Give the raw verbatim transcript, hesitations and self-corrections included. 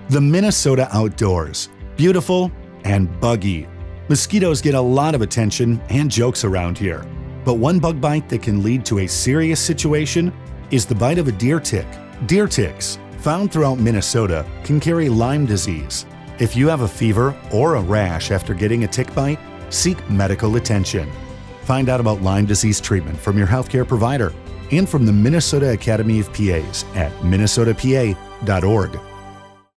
The Minnesota outdoors, beautiful and buggy. Mosquitoes get a lot of attention and jokes around here. But one bug bite that can lead to a serious situation is the bite of a deer tick. Deer ticks, found throughout Minnesota, can carry Lyme disease. If you have a fever or a rash after getting a tick bite, seek medical attention. Find out about Lyme disease treatment from your healthcare provider and from the Minnesota Academy of P As at minnesota p a dot org.